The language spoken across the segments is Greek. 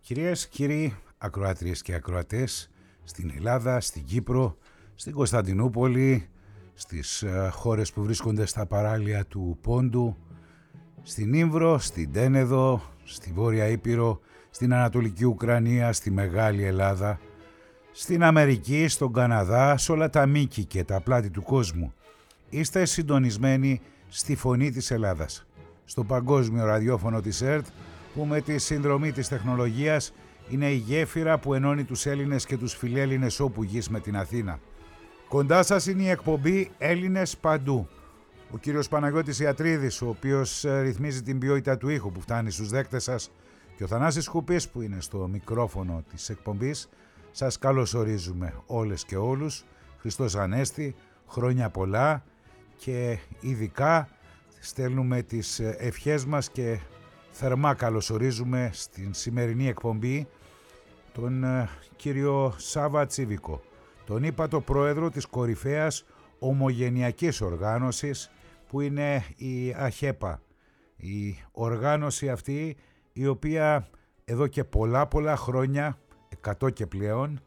Κυρίες, κύριοι, ακροάτριες και ακροατές, στην Ελλάδα, στην Κύπρο, στην Κωνσταντινούπολη, στις χώρες που βρίσκονται στα παράλια του Πόντου, στην Ήμβρο, στην Τένεδο, στη Βόρεια Ήπειρο, στην Ανατολική Ουκρανία, στη Μεγάλη Ελλάδα, στην Αμερική, στον Καναδά, σε όλα τα μήκη και τα πλάτη του κόσμου. Είστε συντονισμένοι στη Φωνή της Ελλάδας, στο παγκόσμιο ραδιόφωνο της ΕΡΤ, που με τη συνδρομή της τεχνολογίας είναι η γέφυρα που ενώνει τους Έλληνες και τους φιλέλληνες όπου γης με την Αθήνα. Κοντά σας είναι η εκπομπή Έλληνες Παντού. Ο κύριος Παναγιώτης Ιατρίδης, ο οποίος ρυθμίζει την ποιότητα του ήχου που φτάνει στους δέκτες σας, και ο Θανάσης Κουπής που είναι στο μικρόφωνο της εκπομπής. Σας καλωσορίζουμε όλες και όλους. Χριστός Ανέστη, χρόνια πολλά, και ειδικά στέλνουμε τις ευχές μας και θερμά καλωσορίζουμε στην σημερινή εκπομπή τον κύριο Σάβα Τσίβικο, τον ύπατο πρόεδρο της κορυφαίας ομογενειακής οργάνωσης που είναι η ΑΧΕΠΑ. Η οργάνωση αυτή η οποία εδώ και πολλά χρόνια, 100 και πλέον,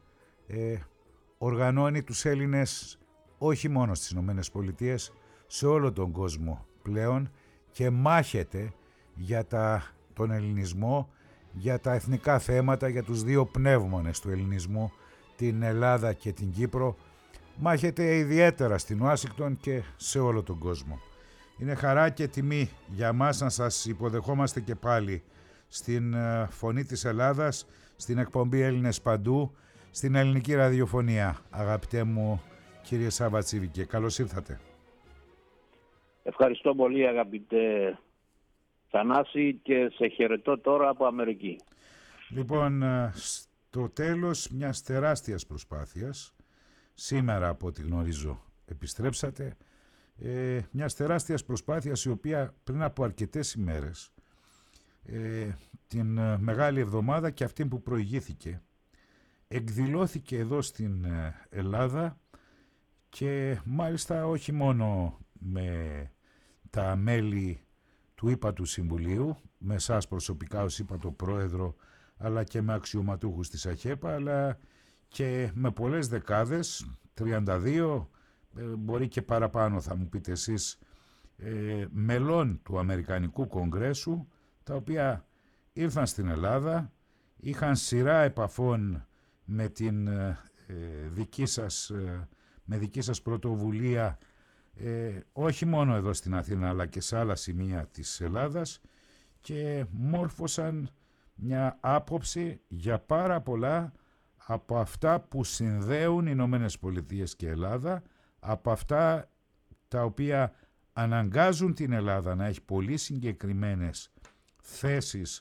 οργανώνει τους Έλληνες όχι μόνο στις Ηνωμένες Πολιτείες, σε όλο τον κόσμο πλέον, και μάχεται για τον ελληνισμό, για τα εθνικά θέματα, για τους δύο πνεύμονες του ελληνισμού, την Ελλάδα και την Κύπρο. Μάχεται ιδιαίτερα στην Ουάσιγκτον και σε όλο τον κόσμο. Είναι χαρά και τιμή για μας να σας υποδεχόμαστε και πάλι στην Φωνή της Ελλάδας, στην εκπομπή Έλληνες Παντού, στην ελληνική ραδιοφωνία. Αγαπητέ μου κύριε Σάβα Τσίβικε, καλώς ήρθατε. Ευχαριστώ πολύ αγαπητέ Θανάση, και σε χαιρετώ τώρα από Αμερική. Λοιπόν, στο τέλος μιας τεράστιας προσπάθειας, σήμερα από ό,τι γνωρίζω επιστρέψατε, μιας τεράστιας προσπάθειας η οποία πριν από αρκετές ημέρες, την Μεγάλη Εβδομάδα και αυτή που προηγήθηκε, εκδηλώθηκε εδώ στην Ελλάδα, και μάλιστα όχι μόνο με τα μέλη του ύπατου Συμβουλίου, με εσάς προσωπικά ως ύπατο πρόεδρο, αλλά και με αξιωματούχους της ΑΧΕΠΑ, αλλά και με πολλές δεκάδες, 32, μπορεί και παραπάνω θα μου πείτε εσείς, μελών του Αμερικανικού Κογκρέσου, τα οποία ήρθαν στην Ελλάδα, είχαν σειρά επαφών με την δική σας πρωτοβουλία, όχι μόνο εδώ στην Αθήνα αλλά και σε άλλα σημεία της Ελλάδας, και μόρφωσαν μια άποψη για πάρα πολλά από αυτά που συνδέουν οι Ηνωμένες Πολιτείες και Ελλάδα, από αυτά τα οποία αναγκάζουν την Ελλάδα να έχει πολύ συγκεκριμένες θέσεις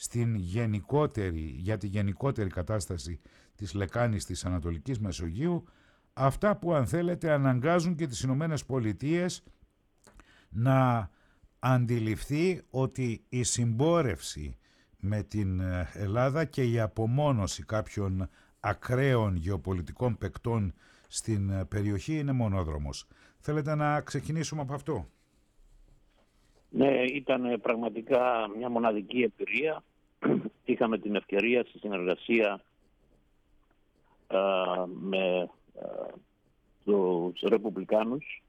για τη γενικότερη κατάσταση της λεκάνης της Ανατολικής Μεσογείου, αυτά που αν θέλετε αναγκάζουν και τις Ηνωμένες Πολιτείες να αντιληφθεί ότι η συμπόρευση με την Ελλάδα και η απομόνωση κάποιων ακραίων γεωπολιτικών παικτών στην περιοχή είναι μονόδρομος. Θέλετε να ξεκινήσουμε από αυτό? Ναι, ήταν πραγματικά μια μοναδική εμπειρία. Είχαμε την ευκαιρία στη συνεργασία με τους Ρεπουμπλικάνους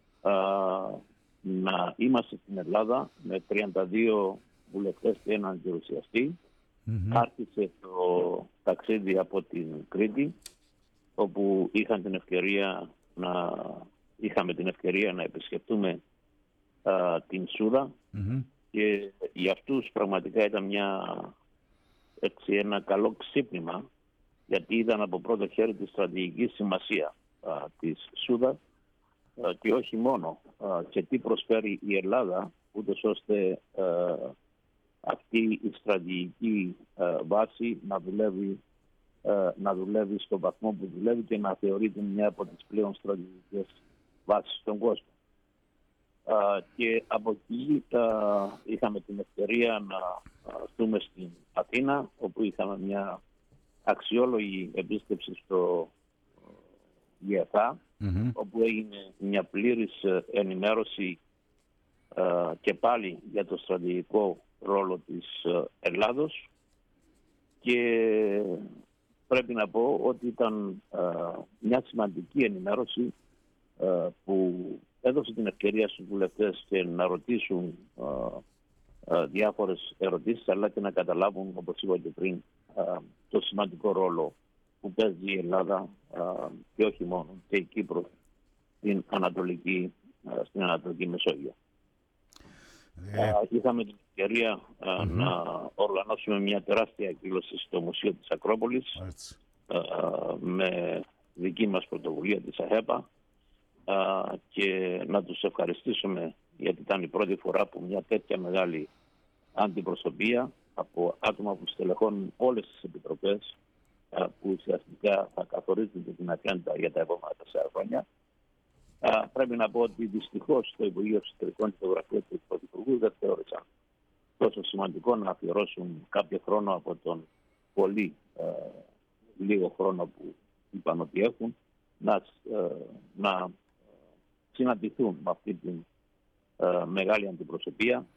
να είμαστε στην Ελλάδα με 32 βουλευτές και έναν γερουσιαστή. Άρχισε το ταξίδι από την Κρήτη, όπου είχαμε την ευκαιρία να επισκεφτούμε την Σούδα, και για αυτούς πραγματικά ήταν ένα καλό ξύπνημα, γιατί είδαν από πρώτο χέρι τη στρατηγική σημασία της Σούδα, και όχι μόνο, και τι προσφέρει η Ελλάδα, ούτως ώστε αυτή η στρατηγική βάση να δουλεύει στον βαθμό που δουλεύει και να θεωρείται μια από τις πλέον στρατηγικές βάσεις στον κόσμο. Και από εκεί είχαμε την ευκαιρία να έρθουμε στην Αθήνα, όπου είχαμε μια αξιόλογη επίσκεψη στο ΓΕΘΑ, όπου έγινε μια πλήρης ενημέρωση και πάλι για το στρατηγικό ρόλο της Ελλάδος, και πρέπει να πω ότι ήταν μια σημαντική ενημέρωση που έδωσε την ευκαιρία στους βουλευτές και να ρωτήσουν διάφορες ερωτήσεις, αλλά και να καταλάβουν, όπως είπα και πριν, το σημαντικό ρόλο που παίζει η Ελλάδα και όχι μόνο, και η Κύπρος στην Ανατολική Μεσόγειο. Είχαμε την ευκαιρία να οργανώσουμε μια τεράστια εκδήλωση στο Μουσείο της Ακρόπολης με δική μας πρωτοβουλία της ΑΕΠΑ και να τους ευχαριστήσουμε, γιατί ήταν η πρώτη φορά που μια τέτοια μεγάλη αντιπροσωπεία από άτομα που στελεχώνουν όλες τις επιτροπές που ουσιαστικά θα καθορίζουν την ατζέντα για τα επόμενα 4 χρόνια. Πρέπει να πω ότι δυστυχώς το Υπουργείο Εξωτερικών και το Γραφείο του Πρωθυπουργού δεν θεώρησαν τόσο σημαντικό να αφιερώσουν κάποιο χρόνο από τον πολύ λίγο χρόνο που είπαν ότι έχουν να συναντηθούν με αυτή την μεγάλη αντιπροσωπεία.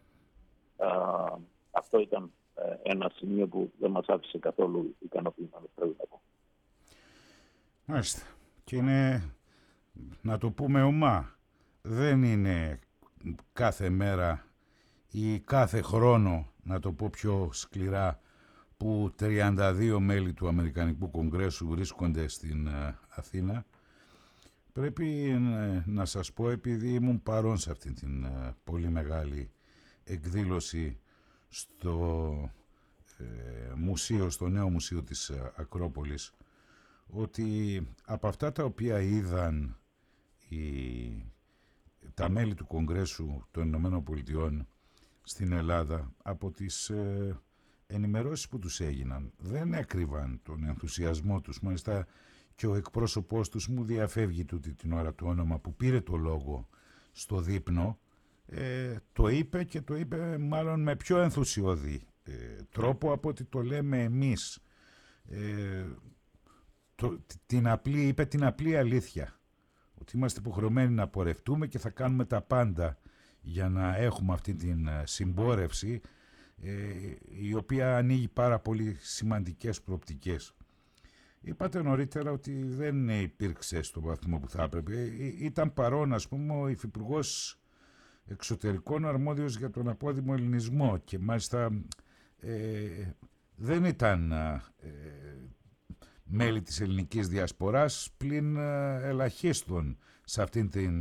Αυτό ήταν ένα σημείο που δεν μας άφησε καθόλου ικανοποιημένος, πρέπει να πω. Μάλιστα. Και είναι, να το πούμε ομά, δεν είναι κάθε μέρα ή κάθε χρόνο, να το πω πιο σκληρά, που 32 μέλη του Αμερικανικού Κογκρέσου βρίσκονται στην Αθήνα. Πρέπει να σας πω, επειδή ήμουν παρόν σε αυτήν την πολύ εκδήλωση στο μουσείο, στο νέο μουσείο της Ακρόπολης, ότι από αυτά τα οποία είδαν τα μέλη του Κογκρέσου των Ηνωμένων Πολιτειών στην Ελλάδα, από τις ενημερώσεις που τους έγιναν, δεν έκρυβαν τον ενθουσιασμό τους. Μάλιστα και ο εκπρόσωπός τους, μου διαφεύγει τούτη την ώρα το όνομα, που πήρε το λόγο στο δείπνο, το είπε, και το είπε μάλλον με πιο ενθουσιώδη τρόπο από ότι το λέμε εμείς. Είπε την απλή αλήθεια, ότι είμαστε υποχρεωμένοι να πορευτούμε και θα κάνουμε τα πάντα για να έχουμε αυτή την συμπόρευση, η οποία ανοίγει πάρα πολύ σημαντικές προοπτικές. Είπατε νωρίτερα ότι δεν υπήρξε στο βαθμό που θα έπρεπε. Ήταν παρόν, ας πούμε, ο Υφυπουργός Εξωτερικών αρμόδιος για τον απόδημο ελληνισμό, και μάλιστα δεν ήταν μέλη της ελληνικής διασποράς, πλην ελαχίστων σε αυτήν την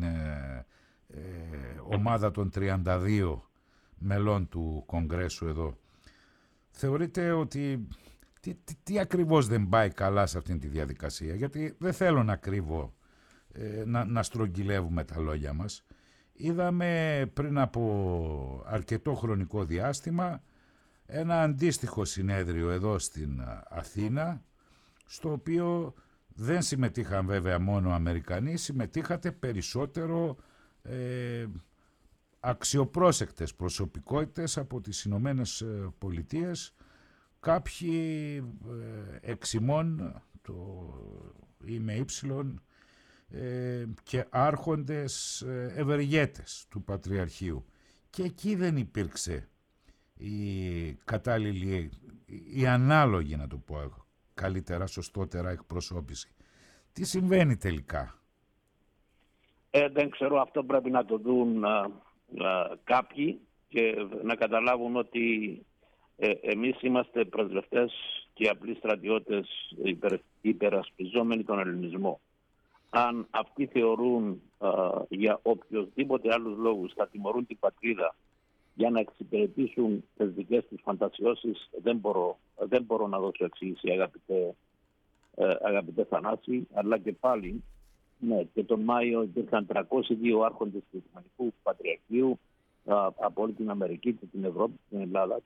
ομάδα των 32 μελών του Κογκρέσου εδώ. Θεωρείτε ότι τι ακριβώς δεν πάει καλά σε αυτήν τη διαδικασία? Γιατί δεν θέλω να κρύβω, να στρογγυλεύουμε τα λόγια μας. Είδαμε πριν από αρκετό χρονικό διάστημα ένα αντίστοιχο συνέδριο εδώ στην Αθήνα, στο οποίο δεν συμμετείχαν βέβαια μόνο Αμερικανοί, συμμετείχατε περισσότερο αξιοπρόσεκτες προσωπικότητες από τις Ηνωμένες Πολιτείες, κάποιοι εξημών, το ΙΜΕ και άρχοντες ευεργέτες του Πατριαρχείου. Και εκεί δεν υπήρξε η κατάλληλη, η ανάλογη, να το πω καλύτερα, σωστότερα εκπροσώπηση. Τι συμβαίνει τελικά? Δεν ξέρω, αυτό πρέπει να το δουν κάποιοι και να καταλάβουν ότι εμείς είμαστε πρεσβευτές και απλοί στρατιώτες υπερασπιζόμενοι τον ελληνισμό. Αν αυτοί θεωρούν για οποιοσδήποτε άλλους λόγους θα τιμωρούν την πατρίδα για να εξυπηρετήσουν τις δικές τους φαντασιώσεις, δεν μπορώ να δώσω εξήγηση, αγαπητέ Θανάση, αλλά και πάλι, ναι, και τον Μάιο υπήρχαν 302 άρχοντες του Οθωμανικού Πατριαρχείου από όλη την Αμερική και την Ευρώπη και την Ελλάδα,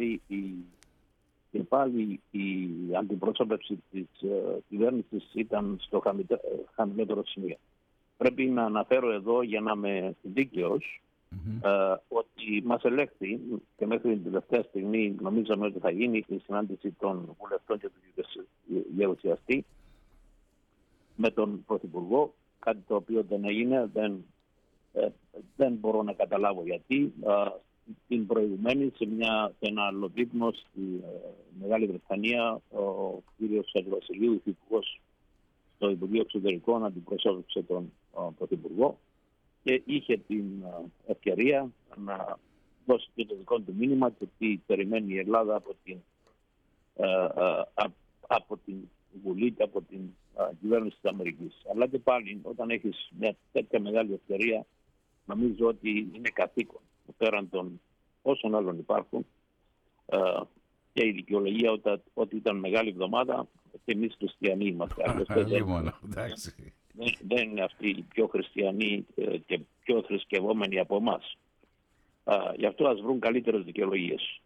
και πάλι η αντιπροσώπευση της κυβέρνησης ήταν στο χαμηλότερο σημείο. Πρέπει να αναφέρω εδώ, για να είμαι δίκαιος, ότι μας ελέγχθη, και μέχρι την τελευταία στιγμή νομίζαμε ότι θα γίνει η συνάντηση των βουλευτών και του γερουσιαστή με τον Πρωθυπουργό, κάτι το οποίο δεν έγινε, δεν μπορώ να καταλάβω γιατί. την προηγουμένη σε ένα άλλο δείπνο στη Μεγάλη Βρετανία, ο κύριος Σαρβασιλείου, υφυπουργός στο Υπουργείο Εξωτερικών, αντιπροσώπευσε τον Πρωθυπουργό και είχε την ευκαιρία να δώσει και το δικό του μήνυμα και τι περιμένει η Ελλάδα από την Βουλή και από την κυβέρνηση της Αμερικής. Αλλά και πάλι, όταν έχεις μια τέτοια μεγάλη ευκαιρία, νομίζω ότι είναι καθήκον, πέραν των όσων άλλων υπάρχουν, και η δικαιολογία ότι ήταν μεγάλη εβδομάδα και εμείς χριστιανοί είμαστε. Δεν είναι αυτοί οι πιο χριστιανοί και πιο θρησκευόμενοι από εμάς. Γι' αυτό ας βρουν καλύτερες δικαιολογίες.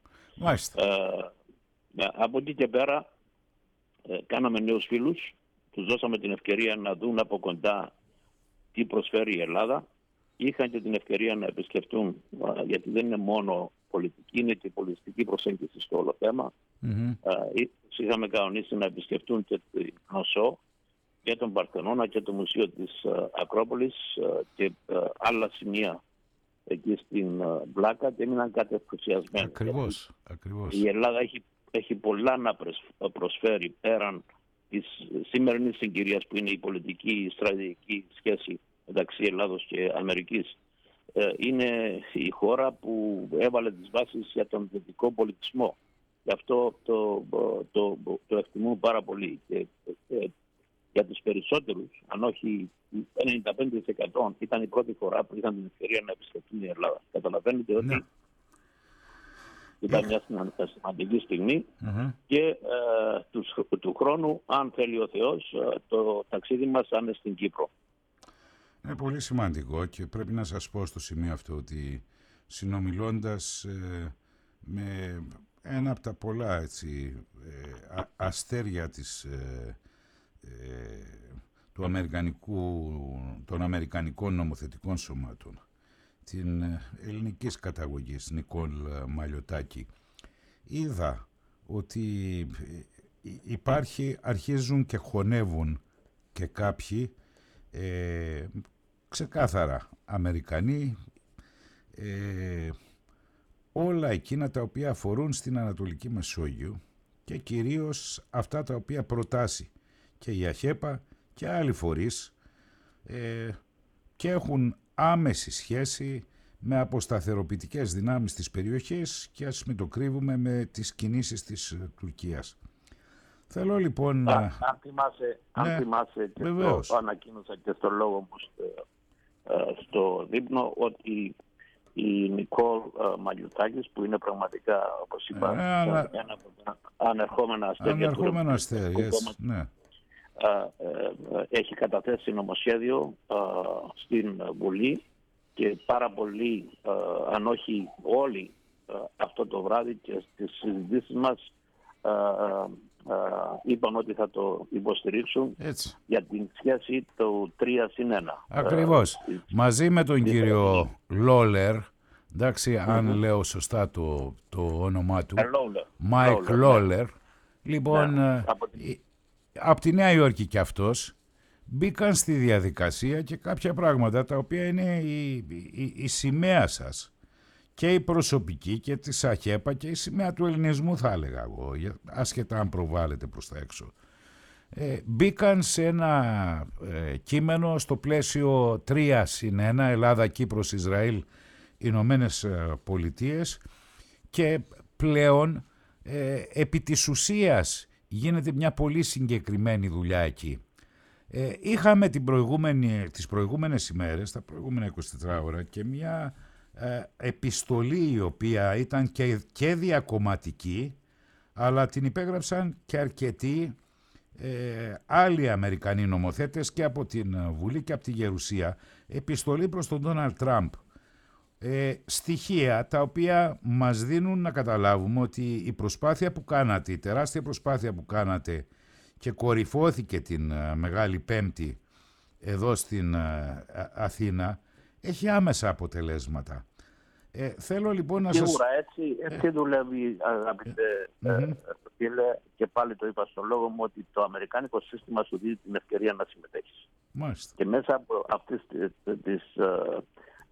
Από εκεί και πέρα κάναμε νέους φίλους, τους δώσαμε την ευκαιρία να δουν από κοντά τι προσφέρει η Ελλάδα. Είχαν και την ευκαιρία να επισκεφτούν, γιατί δεν είναι μόνο πολιτική, είναι και πολιτιστική προσέγγιση στο όλο θέμα. Είχαμε κανονίσει να επισκεφτούν και την Νοσό και τον Παρθενώνα και το Μουσείο της Ακρόπολης και άλλα σημεία εκεί στην Πλάκα και έμειναν κάτι ενθουσιασμένοι. Ακριβώς. Η Ελλάδα έχει πολλά να προσφέρει πέραν της σημερινής συγκυρίας που είναι η πολιτική στρατηγική σχέση μεταξύ Ελλάδος και Αμερικής. Είναι η χώρα που έβαλε τις βάσεις για τον δυτικό πολιτισμό. Γι' αυτό το εκτιμούν πάρα πολύ. Και για τους περισσότερους, αν όχι 95%, ήταν η πρώτη φορά που είχαν την ευκαιρία να επισκεφτούν η Ελλάδα. Καταλαβαίνετε ότι ήταν μια σημαντική στιγμή και του χρόνου, αν θέλει ο Θεός, το ταξίδι μας θα είναι στην Κύπρο. Είναι πολύ σημαντικό και πρέπει να σας πω στο σημείο αυτό ότι συνομιλώντας με ένα από τα πολλά αστέρια των αμερικανικών νομοθετικών σωμάτων, την ελληνικής καταγωγής Νικόλ Μαλιωτάκη, είδα ότι αρχίζουν και χωνεύουν και κάποιοι ξεκάθαρα Αμερικανοί, όλα εκείνα τα οποία αφορούν στην Ανατολική Μεσόγειο και κυρίως αυτά τα οποία προτάσει και η ΑΧΕΠΑ και άλλοι φορείς και έχουν άμεση σχέση με αποσταθεροποιητικές δυνάμεις της περιοχής και ας μην το κρύβουμε με τις κινήσεις της Τουρκίας. Θέλω λοιπόν να... Αν θυμάσαι και το ανακοίνωσα και στο λόγο μου στο δείπνο ότι η Νικόλ Μαλιωτάκης, που είναι πραγματικά, όπως είπα, ένα από τα ανερχόμενα αστέρια έχει καταθέσει νομοσχέδιο στην Βουλή και πάρα πολλοί, αν όχι όλοι, αυτό το βράδυ και στις συζητήσεις μας είπαν ότι θα το υποστηρίξουν για την σχέση του 3+1. Ακριβώς. Μαζί με τον κύριο Λόλερ, εντάξει, αν λέω σωστά το όνομά του, Μάικ Λόλερ, λοιπόν, από τη Νέα Υόρκη και αυτός, μπήκαν στη διαδικασία και κάποια πράγματα τα οποία είναι η σημαία σας και η προσωπική και της ΑΧΕΠΑ και η σημαία του ελληνισμού, θα έλεγα εγώ, άσχετα αν προβάλλεται προς τα έξω. Μπήκαν σε ένα κείμενο στο πλαίσιο 3+1, Ελλάδα, Κύπρος, Ισραήλ, Ηνωμένες Πολιτείες, και πλέον επί της ουσίας γίνεται μια πολύ συγκεκριμένη δουλειά εκεί. Είχαμε τις προηγούμενες ημέρες, τα προηγούμενα 24 ώρα, και μια επιστολή η οποία ήταν και διακομματική, αλλά την υπέγραψαν και αρκετοί άλλοι Αμερικανοί νομοθέτες και από την Βουλή και από τη Γερουσία, επιστολή προς τον Ντόναλντ Τραμπ. Στοιχεία τα οποία μας δίνουν να καταλάβουμε ότι η προσπάθεια που κάνατε, η τεράστια προσπάθεια που κάνατε και κορυφώθηκε την Μεγάλη Πέμπτη εδώ στην Αθήνα, έχει άμεσα αποτελέσματα. Θέλω λοιπόν να σας... Σίγουρα έτσι δουλεύει, αγαπητέ φίλε, και πάλι το είπα στο λόγο μου, ότι το αμερικάνικο σύστημα σου δίνει την ευκαιρία να συμμετέχεις. Μάλιστα. Και μέσα από αυτές τις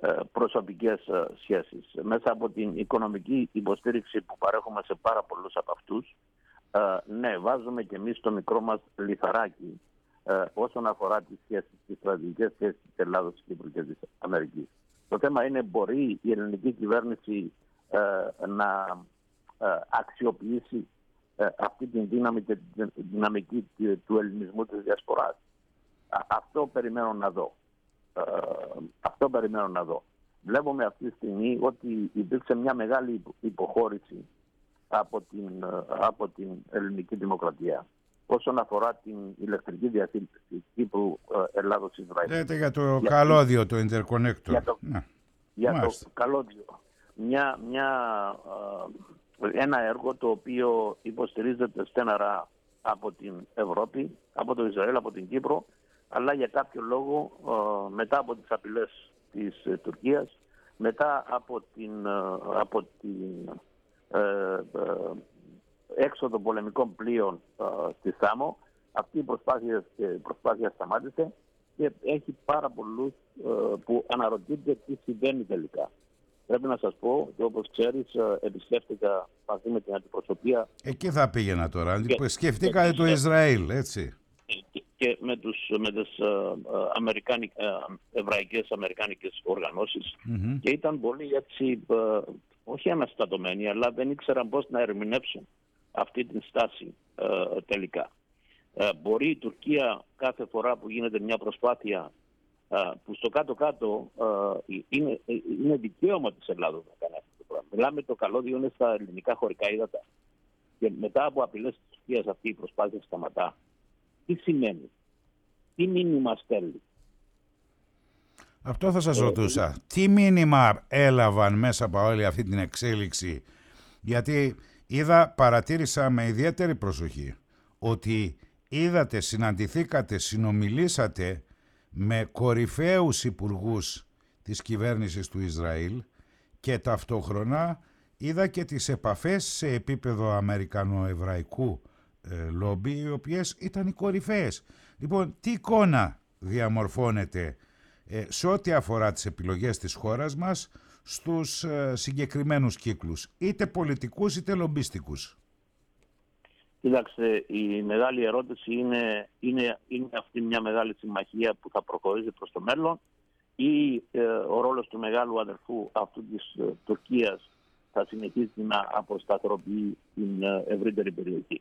προσωπικές σχέσεις. Μέσα από την οικονομική υποστήριξη που παρέχουμε σε πάρα πολλούς από αυτούς, ναι, βάζουμε και εμείς το μικρό μας λιθαράκι όσον αφορά τις σχέσεις, τις στρατηγικές σχέσεις της Ελλάδας, της Κύπρου και της Αμερικής. Το θέμα είναι, μπορεί η ελληνική κυβέρνηση να αξιοποιήσει αυτή την δύναμη και την δυναμική του ελληνισμού της διασποράς. Αυτό περιμένω να δω. Βλέπουμε αυτή τη στιγμή ότι υπήρξε μια μεγάλη υποχώρηση από την ελληνική δημοκρατία όσον αφορά την ηλεκτρική διασύνδεση Κύπρου, Ελλάδος, Ισραήλ. Λέτε για το καλώδιο, το interconnector. Για το καλώδιο. Ένα έργο το οποίο υποστηρίζεται στέναρα από την Ευρώπη, από το Ισραήλ, από την Κύπρο, αλλά για κάποιο λόγο μετά από τις απειλές της Τουρκίας, μετά από την έξοδο πολεμικών πλοίων στη Σάμο, αυτή η προσπάθεια σταμάτησε και έχει πάρα πολλούς που αναρωτιούνται τι συμβαίνει τελικά. Πρέπει να σας πω ότι, όπως ξέρεις, επισκέφτηκα μαζί με την αντιπροσωπεία. Εκεί θα πήγαινα τώρα. Σκεφτήκατε το Ισραήλ, έτσι. Και με τις εβραϊκές αμερικάνικες οργανώσεις. Και ήταν πολύ έτσι, όχι αναστατωμένοι, αλλά δεν ήξεραν πώς να ερμηνεύσουν αυτή την στάση τελικά. Μπορεί η Τουρκία κάθε φορά που γίνεται μια προσπάθεια, που στο κάτω-κάτω είναι δικαίωμα της Ελλάδος να κάνει αυτό το πράγμα. Μιλάμε, το καλώδιο είναι στα ελληνικά χωρικά ύδατα. Και μετά από απειλές της Τουρκίας αυτή η προσπάθεια σταματά. Τι σημαίνει, τι μήνυμα στέλνει? Αυτό θα σας ρωτούσα. Τι μήνυμα έλαβαν μέσα από όλη αυτή την εξέλιξη? Γιατί παρατήρησα με ιδιαίτερη προσοχή ότι συναντηθήκατε, συνομιλήσατε με κορυφαίους υπουργούς της κυβέρνησης του Ισραήλ και ταυτόχρονα είδα και τις επαφές σε επίπεδο αμερικανοεβραϊκού λόμπι, οι οποίες ήταν οι κορυφαίες. Λοιπόν, τι εικόνα διαμορφώνεται σε ό,τι αφορά τις επιλογές της χώρας μας στους συγκεκριμένους κύκλους, είτε πολιτικούς είτε λομπίστικους? Κοίταξε, η μεγάλη ερώτηση είναι αυτή μια μεγάλη συμμαχία που θα προχωρήσει προς το μέλλον, ή ο ρόλος του μεγάλου αδερφού αυτού της Τουρκίας θα συνεχίσει να αποσταθεροποιεί την ευρύτερη περιοχή?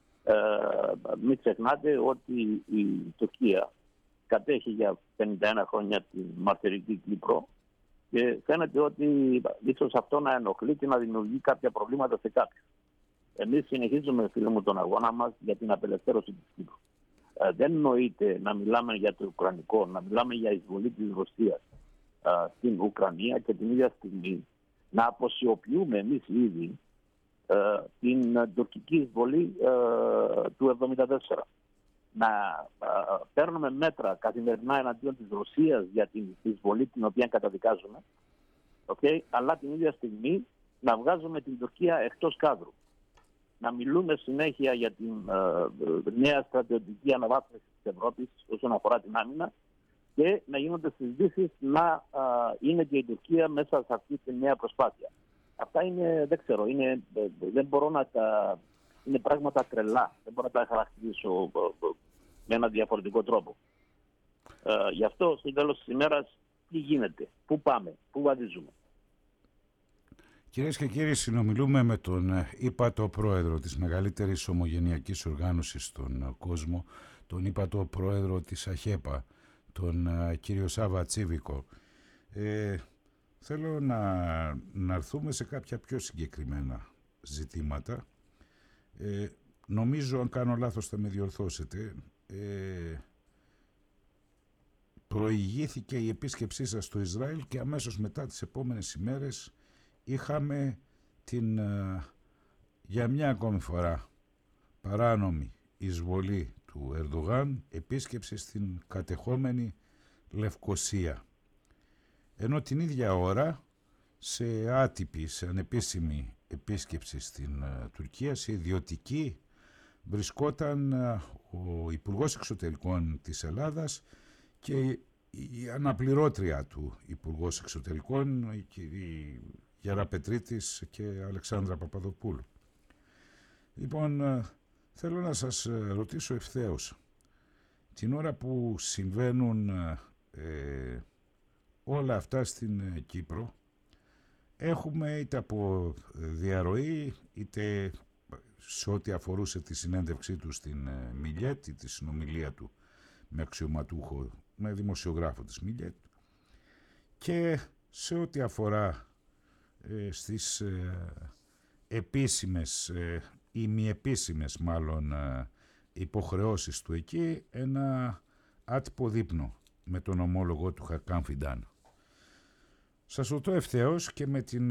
Μην ξεχνάτε ότι η Τουρκία κατέχει για 51 χρόνια την μαρτυρική Κύπρο και φαίνεται ότι ίσως αυτό να ενοχλεί και να δημιουργεί κάποια προβλήματα σε κάποιους. Εμείς συνεχίζουμε, φίλε μου, τον αγώνα μας για την απελευθέρωση της Κύπρου. Δεν νοείται να μιλάμε για το Ουκρανικό, να μιλάμε για εισβολή της Ρωσίας στην Ουκρανία και την ίδια στιγμή να αποσιωπιούμε εμείς ήδη την τουρκική εισβολή του 1974. Να παίρνουμε μέτρα καθημερινά εναντίον της Ρωσίας για την εισβολή την οποία καταδικάζουμε, αλλά την ίδια στιγμή να βγάζουμε την Τουρκία εκτός κάδρου. Να μιλούμε συνέχεια για την νέα στρατιωτική αναβάθμιση της Ευρώπης όσον αφορά την άμυνα και να γίνονται συζητήσεις να είναι και η Τουρκία μέσα σε αυτή τη νέα προσπάθεια. Αυτά είναι, δεν ξέρω, δεν μπορώ να τα... είναι πράγματα τρελά. Δεν μπορώ να τα χαρακτηρίσω με έναν διαφορετικό τρόπο. Γι' αυτό στο τέλος της ημέρας τι γίνεται, πού πάμε, πού βαδίζουμε. Κυρίες και κύριοι, συνομιλούμε με τον ύπατο πρόεδρο της μεγαλύτερης ομογενειακής οργάνωσης στον κόσμο, τον ύπατο πρόεδρο της ΑΧΕΠΑ, τον κύριο Σάβα Τσίβικο. Θέλω να έρθουμε σε κάποια πιο συγκεκριμένα ζητήματα. Νομίζω, αν κάνω λάθος θα με διορθώσετε, προηγήθηκε η επίσκεψή σας στο Ισραήλ και αμέσως μετά τις επόμενες ημέρες είχαμε την, για μια ακόμη φορά, παράνομη εισβολή του Ερντογάν, επίσκεψη στην κατεχόμενη Λευκοσία. Ενώ την ίδια ώρα, σε άτυπη, σε ανεπίσημη επίσκεψη στην Τουρκία, σε ιδιωτική, βρισκόταν ο Υπουργός Εξωτερικών της Ελλάδας και η αναπληρώτρια του Υπουργός Εξωτερικών, η κυρία Γεραπετρίτης και Αλεξάνδρα Παπαδοπούλου. Λοιπόν, θέλω να σας ρωτήσω ευθέως. Την ώρα που συμβαίνουν όλα αυτά στην Κύπρο, έχουμε είτε από διαρροή, είτε σε ό,τι αφορούσε τη συνέντευξή του στην Μιλιέτ, τη συνομιλία του με αξιωματούχο, με δημοσιογράφο της Μιλιέτ, και σε ό,τι αφορά στις επίσημες ή μη επίσημες μάλλον υποχρεώσεις του εκεί, ένα άτυπο δείπνο με τον ομόλογο του Χακάν Φιντάν. Σας ρωτώ ευθέως και με την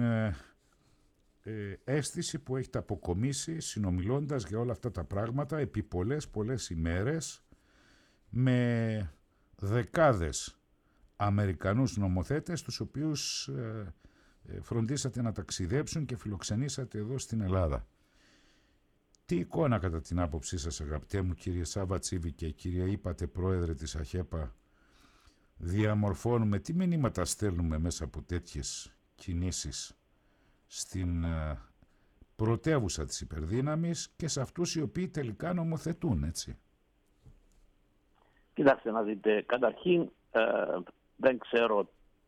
αίσθηση που έχετε αποκομίσει συνομιλώντας για όλα αυτά τα πράγματα επί πολλές ημέρες με δεκάδες Αμερικανούς νομοθέτες, τους οποίους φροντίσατε να ταξιδέψουν και φιλοξενήσατε εδώ στην Ελλάδα. Τι εικόνα κατά την άποψή σας, αγαπητέ μου κύριε Σάβα Τσίβη και κύριε είπατε πρόεδρε της ΑΧΕΠΑ, διαμορφώνουμε, τι μηνύματα στέλνουμε μέσα από τέτοιες κινήσεις στην πρωτεύουσα της υπερδύναμης και σε αυτούς οι οποίοι τελικά νομοθετούν, έτσι? Κοιτάξτε να δείτε, καταρχήν δεν ξέρω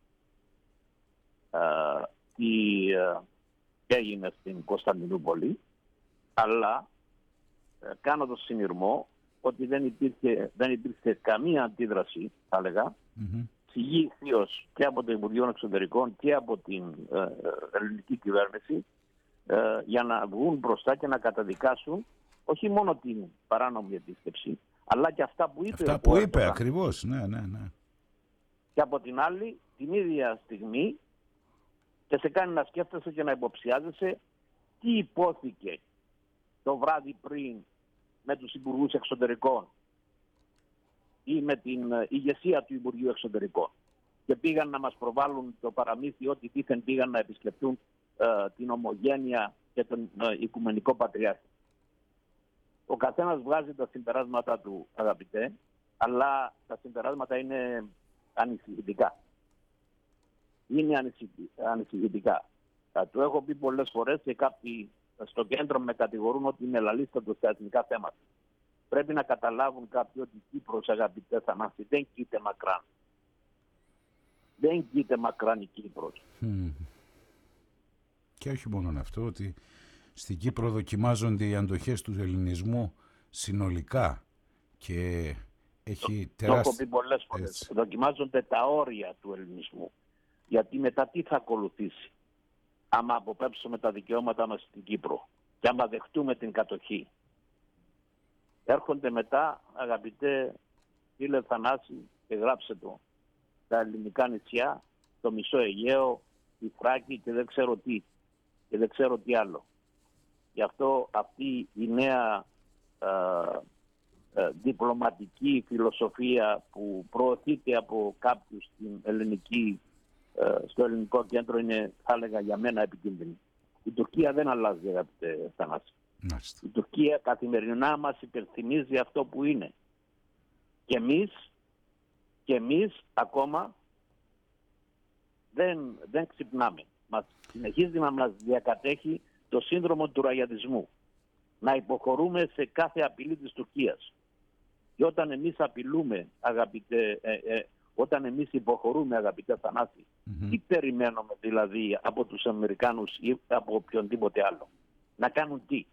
τι έγινε στην Κωνσταντινούπολη, αλλά κάνω το συνειρμό ότι δεν υπήρχε καμία αντίδραση, θα έλεγα, συγγύηθιος και από το Υπουργείο Εξωτερικών και από την ελληνική κυβέρνηση, για να βγουν μπροστά και να καταδικάσουν όχι μόνο την παράνομη επίσκεψη, αλλά και αυτά που είπε. Αυτά που είπε ακριβώς, ναι. Και από την άλλη, την ίδια στιγμή, και σε κάνει να σκέφτεσαι και να υποψιάζεσαι τι υπόθηκε το βράδυ πριν με τους Υπουργούς Εξωτερικών ή με την ηγεσία του Υπουργείου Εξωτερικών, και πήγαν να μας προβάλλουν το παραμύθι ότι δήθεν πήγαν να επισκεφτούν την Ομογένεια και τον Οικουμενικό Πατριάρχη. Ο καθένας βγάζει τα συμπεράσματα του, αγαπητέ, αλλά τα συμπεράσματα είναι ανησυχητικά. Είναι ανησυχητικά. Το έχω πει πολλές φορές και κάποιοι στο κέντρο με κατηγορούν ότι είναι λαλίστατος στα εθνικά θέματα. Πρέπει να καταλάβουν κάποιοι ότι η Κύπρος, αγαπητέ Θανάση, δεν κοίται μακράν. Δεν κοίται μακράν η Κύπρος. Και όχι μόνο αυτό, ότι στην Κύπρο δοκιμάζονται οι αντοχές του ελληνισμού συνολικά και έχει τεράστια... Το έχω πει πολλές φορές. Δοκιμάζονται τα όρια του ελληνισμού. Γιατί μετά τι θα ακολουθήσει άμα αποπέψουμε τα δικαιώματα μας στην Κύπρο και άμα δεχτούμε την κατοχή? Έρχονται μετά, αγαπητέ φίλε Θανάση, και γράψε το, τα ελληνικά νησιά, το μισό Αιγαίο, η Θράκη και δεν ξέρω τι. Και δεν ξέρω τι άλλο. Γι' αυτό αυτή η νέα διπλωματική φιλοσοφία που προωθείται από κάποιους στην στο ελληνικό κέντρο είναι, θα έλεγα, για μένα επικίνδυνη. Η Τουρκία δεν αλλάζει, αγαπητέ Θανάση. Η Τουρκία καθημερινά μας υπενθυμίζει αυτό που είναι. Και εμείς ακόμα δεν ξυπνάμε. Συνεχίζει να μας διακατέχει το σύνδρομο του ραγιατισμού. Να υποχωρούμε σε κάθε απειλή της Τουρκίας. Και όταν εμείς απειλούμε, όταν εμείς υποχωρούμε, αγαπητέ Θανάση, τι περιμένουμε δηλαδή από τους Αμερικάνους ή από οποιονδήποτε άλλο? Να κάνουν τι?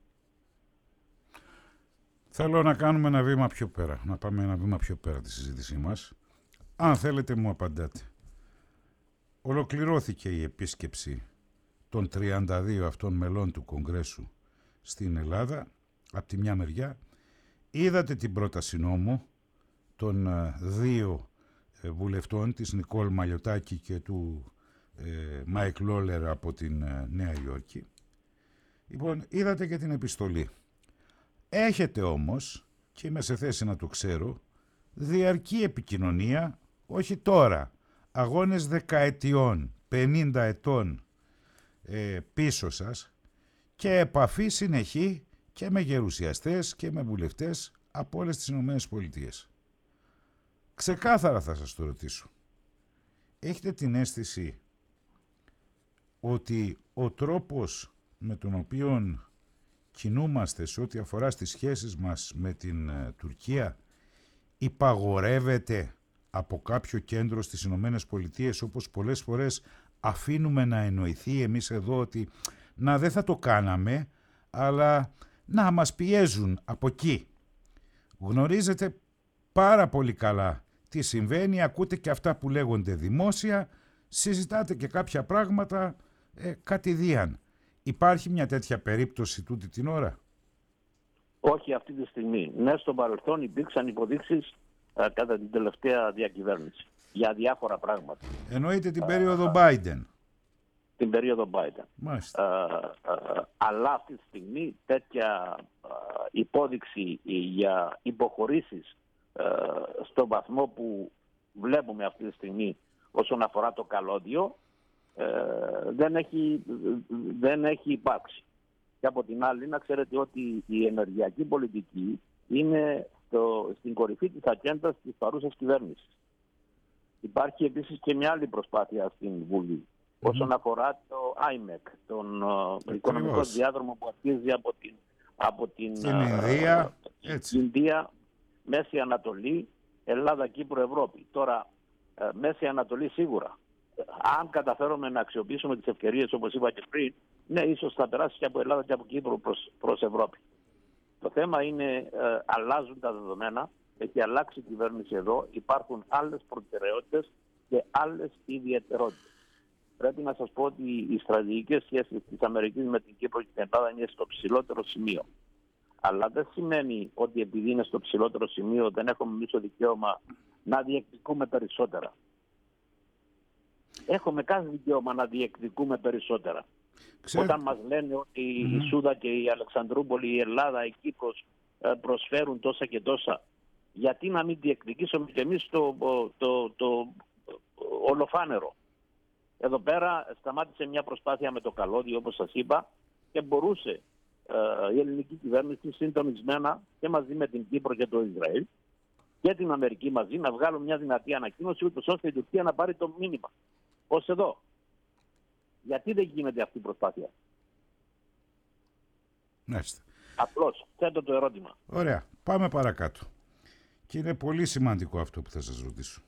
Θέλω να κάνουμε ένα βήμα πιο πέρα, να πάμε ένα βήμα πιο πέρα τη συζήτησή μας. Αν θέλετε μου απαντάτε. Ολοκληρώθηκε η επίσκεψη των 32 αυτών μελών του Κογκρέσου στην Ελλάδα. Από τη μια μεριά είδατε την πρόταση νόμου των δύο βουλευτών, της Νικόλ Μαλιωτάκη και του Μάικ Λόλερ από την Νέα Υόρκη. Λοιπόν, είδατε και την επιστολή. Έχετε όμως, και είμαι σε θέση να το ξέρω, διαρκή επικοινωνία, όχι τώρα, αγώνες δεκαετιών, 50 ετών πίσω σας, και επαφή συνεχή και με γερουσιαστές και με βουλευτές από όλες τις Ηνωμένες Πολιτείες. Ξεκάθαρα θα σας το ρωτήσω. Έχετε την αίσθηση ότι ο τρόπος με τον οποίο κινούμαστε σε ό,τι αφορά στις σχέσεις μας με την Τουρκία υπαγορεύεται από κάποιο κέντρο στις Ηνωμένες Πολιτείες, όπως πολλές φορές αφήνουμε να εννοηθεί εμείς εδώ ότι να δεν θα το κάναμε, αλλά να μας πιέζουν από εκεί. Γνωρίζετε πάρα πολύ καλά τι συμβαίνει, ακούτε και αυτά που λέγονται δημόσια, συζητάτε και κάποια πράγματα κατηδίαν. Υπάρχει μια τέτοια περίπτωση τούτη την ώρα? Όχι αυτή τη στιγμή. Ναι, στο παρελθόν υπήρξαν υποδείξεις κατά την τελευταία διακυβέρνηση για διάφορα πράγματα. Εννοείται την περίοδο Biden. Την περίοδο Biden. Αλλά αυτή τη στιγμή τέτοια υπόδειξη για υποχωρήσεις στον βαθμό που βλέπουμε αυτή τη στιγμή όσον αφορά το καλώδιο δεν έχει υπάρξει. Και από την άλλη να ξέρετε ότι η ενεργειακή πολιτική είναι στην κορυφή της ατζέντας της παρούσας κυβέρνησης. Υπάρχει επίσης και μια άλλη προσπάθεια στην Βουλή όσον αφορά το IMEC, τον οικονομικό διάδρομο που αρχίζει από την Ινδία, Μέση Ανατολή, Ελλάδα, Κύπρο, Ευρώπη. Τώρα, Μέση Ανατολή σίγουρα. Αν καταφέρουμε να αξιοποιήσουμε τις ευκαιρίες, όπως είπα και πριν, ναι, ίσως θα περάσει και από Ελλάδα και από Κύπρο προς Ευρώπη. Το θέμα είναι, αλλάζουν τα δεδομένα, έχει αλλάξει η κυβέρνηση εδώ, υπάρχουν άλλες προτεραιότητες και άλλες ιδιαιτερότητες. Πρέπει να σας πω ότι οι στρατηγικές σχέσεις της Αμερικής με την Κύπρο και την Ελλάδα είναι στο ψηλότερο σημείο. Αλλά δεν σημαίνει ότι επειδή είναι στο ψηλότερο σημείο δεν έχουμε εμείς το δικαίωμα να διεκδικούμε περισσότερα. Έχουμε κάθε δικαίωμα να διεκδικούμε περισσότερα. Όταν μας λένε ότι η Σούδα και η Αλεξανδρούπολη, η Ελλάδα, η Κύπρος προσφέρουν τόσα και τόσα, γιατί να μην διεκδικήσουμε και εμείς το ολοφάνερο? Εδώ πέρα σταμάτησε μια προσπάθεια με το καλώδιο, όπως σας είπα, και μπορούσε η ελληνική κυβέρνηση συντονισμένα και μαζί με την Κύπρο και το Ισραήλ και την Αμερική μαζί να βγάλουν μια δυνατή ανακοίνωση, ούτως ώστε η Τουρκία να πάρει το μήνυμα. Ως εδώ. Γιατί δεν γίνεται αυτή η προσπάθεια? Μάλιστα. Απλώς θέτω το ερώτημα. Ωραία. Πάμε παρακάτω. Και είναι πολύ σημαντικό αυτό που θα σας ρωτήσω.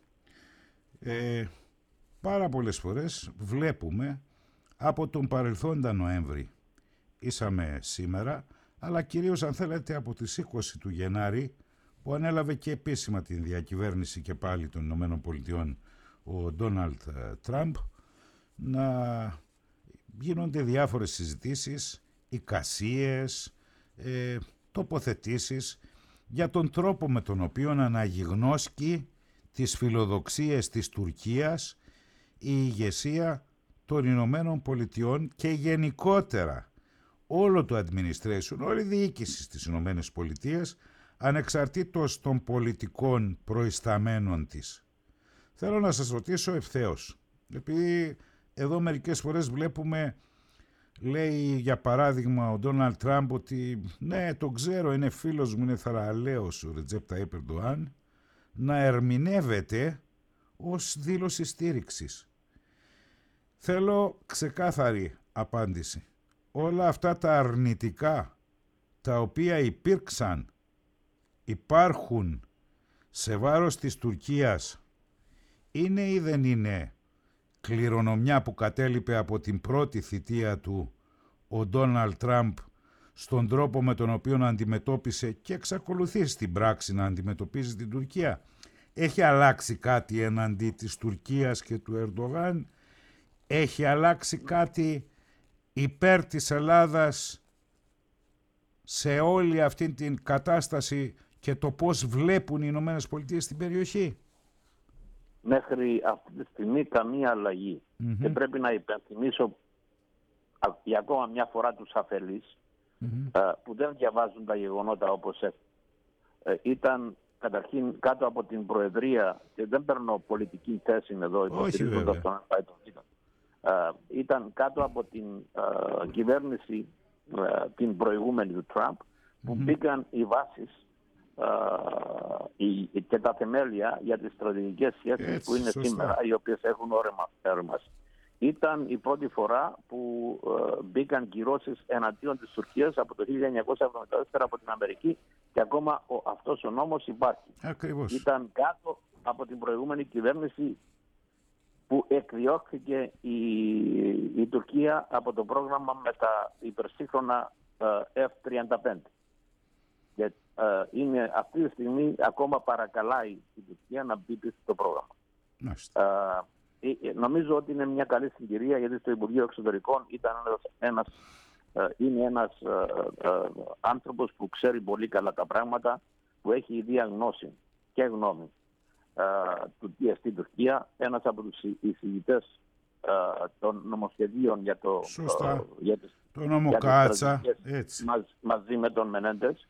Πάρα πολλές φορές βλέπουμε από τον παρελθόντα Νοέμβρη, ήσαμε σήμερα, αλλά κυρίως αν θέλετε από τις 20 του Γενάρη, που ανέλαβε και επίσημα την διακυβέρνηση και πάλι των Ηνωμένων Πολιτειών ο Ντόναλντ Τραμπ, να γίνονται διάφορες συζητήσεις, εικασίες, τοποθετήσεις για τον τρόπο με τον οποίο αναγιγνώσκει τις φιλοδοξίες της Τουρκίας η ηγεσία των Ηνωμένων Πολιτειών και γενικότερα όλο το administration, όλη η διοίκηση στις Ηνωμένες Πολιτείες, ανεξαρτήτως των πολιτικών προϊσταμένων της. Θέλω να σας ρωτήσω ευθέως, επειδή εδώ μερικές φορές βλέπουμε, λέει για παράδειγμα ο Ντόναλντ Τραμπ ότι ναι, το ξέρω, είναι φίλος μου, είναι θαραλέος ο Ρετζέπ Ταΐπ Ερντοάν, να ερμηνεύεται ως δήλωση στήριξης. Θέλω ξεκάθαρη απάντηση. Όλα αυτά τα αρνητικά τα οποία υπάρχουν σε βάρος της Τουρκίας, είναι ή δεν είναι κληρονομιά που κατέλειπε από την πρώτη θητεία του ο Ντόναλντ Τραμπ στον τρόπο με τον οποίο αντιμετώπισε και εξακολουθεί στην πράξη να αντιμετωπίζει την Τουρκία? Έχει αλλάξει κάτι εναντί της Τουρκίας και του Ερντογάν? Έχει αλλάξει κάτι υπέρ της Ελλάδας σε όλη αυτή την κατάσταση και το πώς βλέπουν οι Ηνωμένες Πολιτείες στην περιοχή? Μέχρι αυτή τη στιγμή καμία αλλαγή. Και πρέπει να υπενθυμίσω για ακόμα μια φορά τους αφελείς που δεν διαβάζουν τα γεγονότα όπως ήταν καταρχήν κάτω από την Προεδρία, και δεν παίρνω πολιτική θέση εδώ υποστηρίζοντας τον ήταν κάτω από την κυβέρνηση την προηγούμενη του Τραμπ που μπήκαν οι βάσεις και τα θεμέλια για τις στρατηγικές σχέσεις που είναι σήμερα, οι οποίες έχουν όρεμας. Ήταν η πρώτη φορά που μπήκαν κυρώσεις εναντίον της Τουρκίας από το 1974 από την Αμερική και ακόμα αυτός ο νόμος υπάρχει. Ακριβώς. Ήταν κάτω από την προηγούμενη κυβέρνηση που εκδιώχθηκε η Τουρκία από το πρόγραμμα με τα υπερσύγχρονα F-35. Και είναι αυτή τη στιγμή ακόμα παρακαλάει η Τουρκία να μπει πίσω στο πρόγραμμα. Νομίζω ότι είναι μια καλή συγκυρία, γιατί στο Υπουργείο Εξωτερικών είναι ένας άνθρωπος που ξέρει πολύ καλά τα πράγματα, που έχει ιδία γνώση και γνώμη στην Τουρκία, ένας από τους εισηγητές των νομοσχεδίων για το νόμο Κάτσα, μαζί με τον Μενέντες.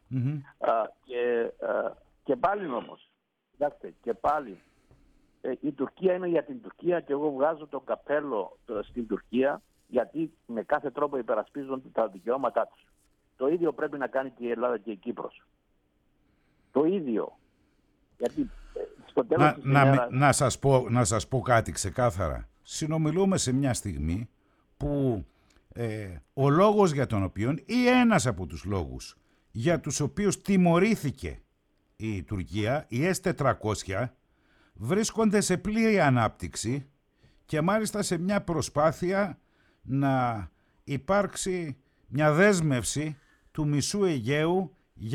Και πάλι όμως, κοιτάξτε, και πάλι η Τουρκία είναι για την Τουρκία και εγώ βγάζω το καπέλο στην Τουρκία, γιατί με κάθε τρόπο υπερασπίζονται τα δικαιώματά τους. Το ίδιο πρέπει να κάνει και η Ελλάδα και η Κύπρος. Το ίδιο. Γιατί στο τέλος της ημέρας... Να σας πω κάτι ξεκάθαρα. Συνομιλούμε σε μια στιγμή που ο λόγος για τον οποίο, ή ένας από τους λόγους για τους οποίους τιμωρήθηκε η Τουρκία, η S-400, βρίσκονται σε πλήρη ανάπτυξη και μάλιστα σε μια προσπάθεια να υπάρξει μια δέσμευση του μισού Αιγαίου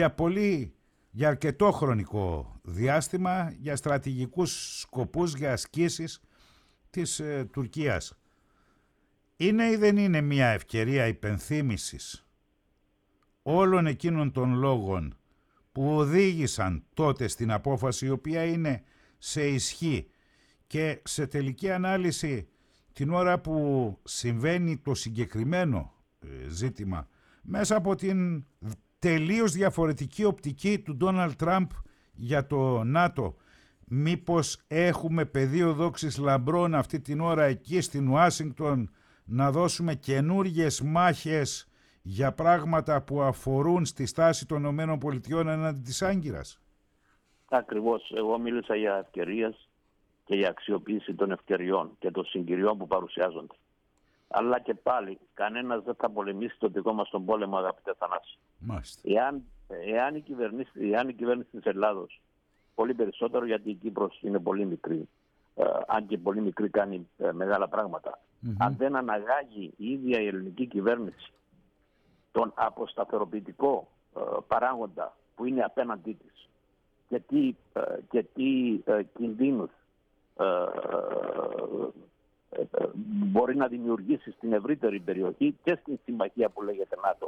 για αρκετό χρονικό διάστημα, για στρατηγικούς σκοπούς, για ασκήσεις της Τουρκίας. Είναι ή δεν είναι μια ευκαιρία υπενθύμησης όλων εκείνων των λόγων που οδήγησαν τότε στην απόφαση, η οποία είναι σε ισχύ, και σε τελική ανάλυση την ώρα που συμβαίνει το συγκεκριμένο ζήτημα, μέσα από την τελείως διαφορετική οπτική του Ντόναλντ Τραμπ για το ΝΑΤΟ, μήπως έχουμε πεδίο δόξης λαμπρών αυτή την ώρα εκεί στην Ουάσιγκτον να δώσουμε καινούργιες μάχες για πράγματα που αφορούν στη στάση των ΗΠΑ έναντι της Άγκυρας? Ακριβώς. Εγώ μίλησα για ευκαιρίες και για αξιοποίηση των ευκαιριών και των συγκυριών που παρουσιάζονται. Αλλά και πάλι, κανένας δεν θα πολεμήσει το δικό μας τον πόλεμο, αγαπητέ Θανάση. Εάν η κυβέρνηση της Ελλάδος, πολύ περισσότερο γιατί η Κύπρος είναι πολύ μικρή, αν και πολύ μικρή κάνει μεγάλα πράγματα, αν δεν αναγάγει η ίδια η ελληνική κυβέρνηση τον αποσταθεροποιητικό παράγοντα που είναι απέναντί της και τι κινδύνους μπορεί να δημιουργήσει στην ευρύτερη περιοχή και στην συμμαχία που λέγεται ΝΑΤΟ.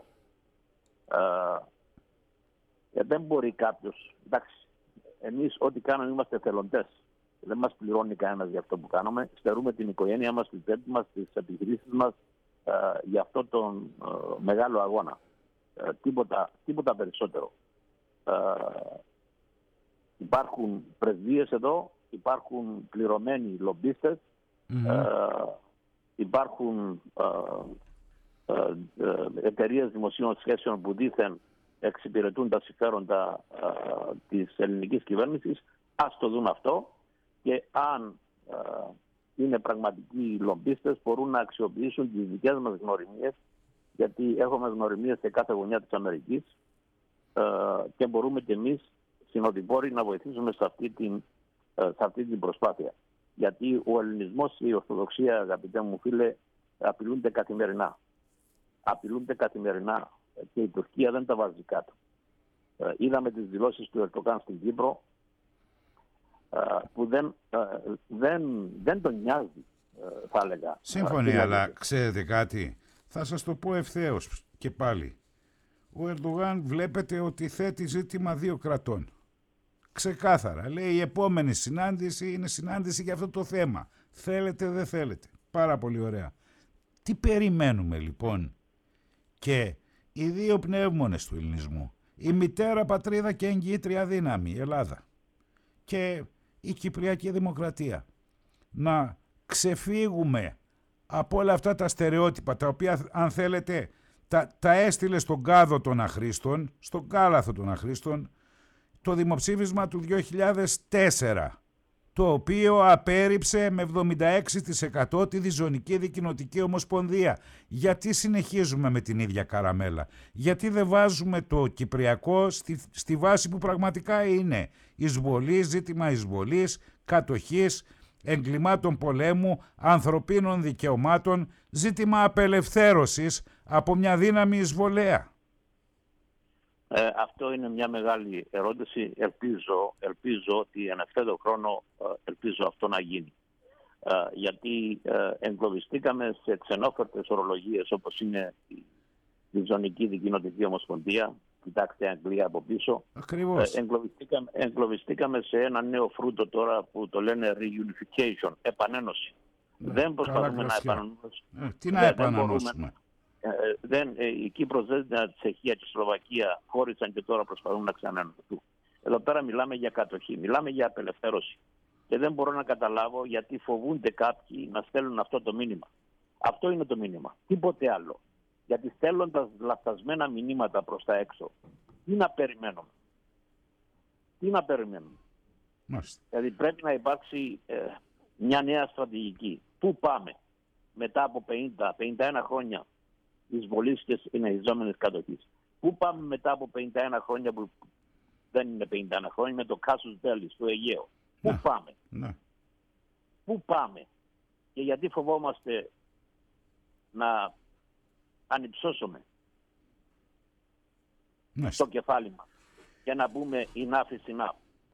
Δεν μπορεί κάποιος, εντάξει, εμείς ό,τι κάνουμε είμαστε εθελοντές. Δεν μας πληρώνει κανένας για αυτό που κάνουμε. Στερούμε την οικογένειά μας, την τσέπη μας, τις επιχειρήσεις μας για αυτό τον μεγάλο αγώνα. Τίποτα περισσότερο. Υπάρχουν πρεσβείες εδώ, υπάρχουν πληρωμένοι λομπίστες, υπάρχουν εταιρείες δημοσίων σχέσεων που δήθεν εξυπηρετούν τα συμφέροντα της ελληνικής κυβέρνησης. Ας το δουν αυτό, και αν είναι πραγματικοί λομπίστες μπορούν να αξιοποιήσουν τις δικές μας γνωριμίες, γιατί έχουμε γνωριμίες σε κάθε γωνιά της Αμερικής, και μπορούμε και εμείς συνοδοιπόροι να βοηθήσουμε σε αυτή την προσπάθεια. Γιατί ο ελληνισμός και η Ορθοδοξία, αγαπητέ μου φίλε, απειλούνται καθημερινά. Και η Τουρκία δεν τα βάζει κάτω. Είδαμε τις δηλώσεις του Ερντογάν στην Κύπρο, που δεν τον νοιάζει, θα έλεγα. Σύμφωνοι, αλλά ξέρετε κάτι, θα σας το πω ευθέως και πάλι. Ο Ερντογάν βλέπετε ότι θέτει ζήτημα 2 κρατών. Ξεκάθαρα. Λέει η επόμενη συνάντηση είναι συνάντηση για αυτό το θέμα. Θέλετε, δεν θέλετε. Πάρα πολύ ωραία. Τι περιμένουμε λοιπόν? Και οι 2 πνεύμονες του ελληνισμού, η μητέρα πατρίδα και εγγυήτρια δύναμη, η Ελλάδα, και η Κυπριακή Δημοκρατία, να ξεφύγουμε από όλα αυτά τα στερεότυπα, τα οποία, αν θέλετε, τα έστειλε στον κάδο των αχρήστων, στον κάλαθο των αχρήστων, το δημοψήφισμα του 2004, το οποίο απέρριψε με 76% τη διζωνική δικοινοτική ομοσπονδία. Γιατί συνεχίζουμε με την ίδια καραμέλα? Γιατί δεν βάζουμε το Κυπριακό στη βάση που πραγματικά είναι εισβολή, ζήτημα εισβολής, κατοχής, εγκλημάτων πολέμου, ανθρωπίνων δικαιωμάτων, ζήτημα απελευθέρωσης από μια δύναμη εισβολέα? Αυτό είναι μια μεγάλη ερώτηση. Ελπίζω ότι εν ευθέτω χρόνο ελπίζω αυτό να γίνει. Γιατί εγκλωβιστήκαμε σε ξενόφερτες ορολογίες όπως είναι η Διζωνική Δικοινοτική Ομοσπονδία. Κοιτάξτε Αγγλία από πίσω. Ακριβώς. Εγκλωβιστήκαμε σε ένα νέο φρούτο τώρα που το λένε reunification, επανένωση. Δεν προσπαθούμε να επανενώσουμε. Τι να επανενώσουμε? Η Κύπρος, η Τσεχία και η Σλοβακία χώρισαν και τώρα προσπαθούν να ξαναενωθούν. Εδώ πέρα μιλάμε για κατοχή, μιλάμε για απελευθέρωση. Και δεν μπορώ να καταλάβω γιατί φοβούνται κάποιοι να στέλνουν αυτό το μήνυμα. Αυτό είναι το μήνυμα. Τίποτε άλλο. Γιατί στέλνοντας λαθασμένα μηνύματα προς τα έξω, τι να περιμένουμε? Δηλαδή πρέπει να υπάρξει μια νέα στρατηγική. Πού πάμε μετά από 50-51 χρόνια εισβολής και συνεχιζόμενης κατοχής? Πού πάμε μετά από 51 χρόνια που δεν είναι 51 χρόνια, με το Casus Belli στο Αιγαίο? Πού πάμε? Πού πάμε? Και γιατί φοβόμαστε να ανυψώσουμε το κεφάλι μας και να πούμε enough is enough?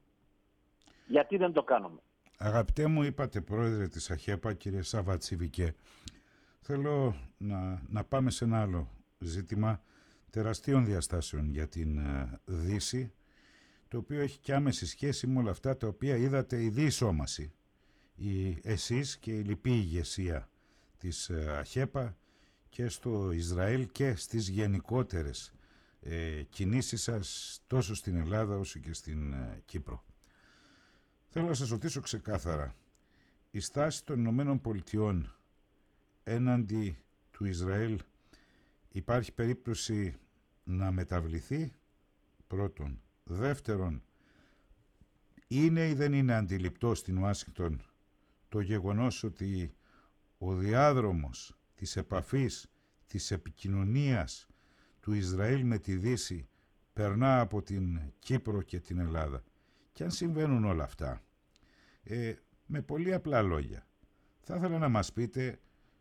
Γιατί δεν το κάνουμε? Αγαπητέ μου, είπατε πρόεδρε της ΑΧΕΠΑ, κύριε Σαββατσίβικε, θέλω να πάμε σε ένα άλλο ζήτημα τεραστίων διαστάσεων για την Δύση, το οποίο έχει και άμεση σχέση με όλα αυτά τα οποία είδατε η διεισόμαση. Εσείς και η λοιπή ηγεσία της ΑΧΕΠΑ και στο Ισραήλ και στις γενικότερες κινήσεις σας τόσο στην Ελλάδα όσο και στην Κύπρο. Θέλω να σας ρωτήσω ξεκάθαρα, η στάση των Ηνωμένων Πολιτειών έναντι του Ισραήλ υπάρχει περίπτωση να μεταβληθεί? Πρώτον. Δεύτερον, είναι ή δεν είναι αντιληπτό στην Ουάσιγκτον το γεγονός ότι ο διάδρομος της επαφής, της επικοινωνίας του Ισραήλ με τη Δύση περνά από την Κύπρο και την Ελλάδα? Και αν συμβαίνουν όλα αυτά, με πολύ απλά λόγια, θα ήθελα να μας πείτε